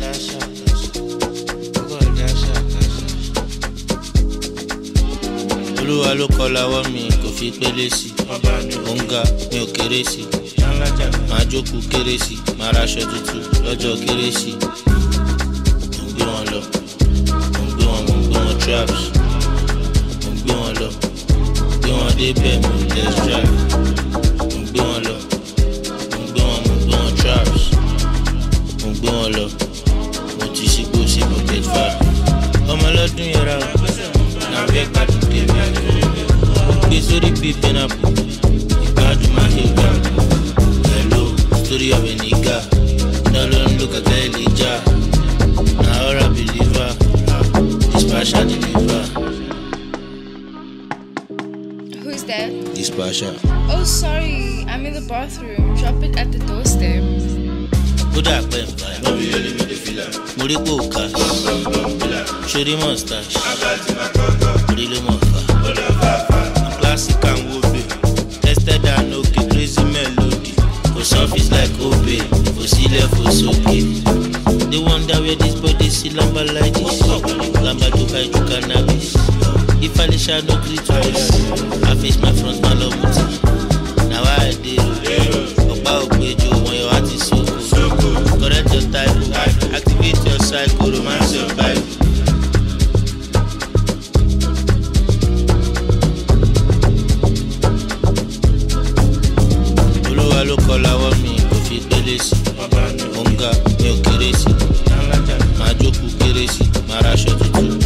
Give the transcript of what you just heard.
Olúwa ló kọ láwọ́ mi kò fi pélé sí. Òǹgà mi ò kéré sí. Màá jókòó kéré sí. Màá raṣọ tuntun lọ́jọ́ kérésì. Mo ń gbé wọn lọ. Mo ń gbé wọn traps. Mo ń gbé wọn lọ. Gbé wọn dé bẹ́ẹ̀ mo test drive. Mo ń gbé wọn lọ. Mo ń gbé wọn traps. Mo ń gbé wọn lọ. Mo ti ṣígbó sí pocket fire. Ọmọ ọlọ́dún yẹra o. Now we got to get back. Gbé sórí bíi pineapple. Ìgbádùn máa ṣe gbà. Hello, story of a nigga. No look at Elijah. Now I believer. Dispatcher deliver. Who's that? Dispatcher. Oh, sorry. I'm in the bathroom. Drop it at the doorstep. Good up, man. Muripo ka. Shuri mustache. Murilo mofa. Classic and wobe. Tested and okay. Crazy melody. For surface like Obe. For sea level soke. They wonder where this body see lamba like this. Lamba to buy to cannabis. If I shall not greet to this, I face my front my love. Now I did. Opa Opejo when your heart is so cool. Correct your type. Activate your cycle. Romance your vibe. Olúwa ló kọ láwọ́ mi kò fi pélé sí. Òǹgà mi ò kéré sí. Màá jókòó kéré sí. Màá raṣọ tuntun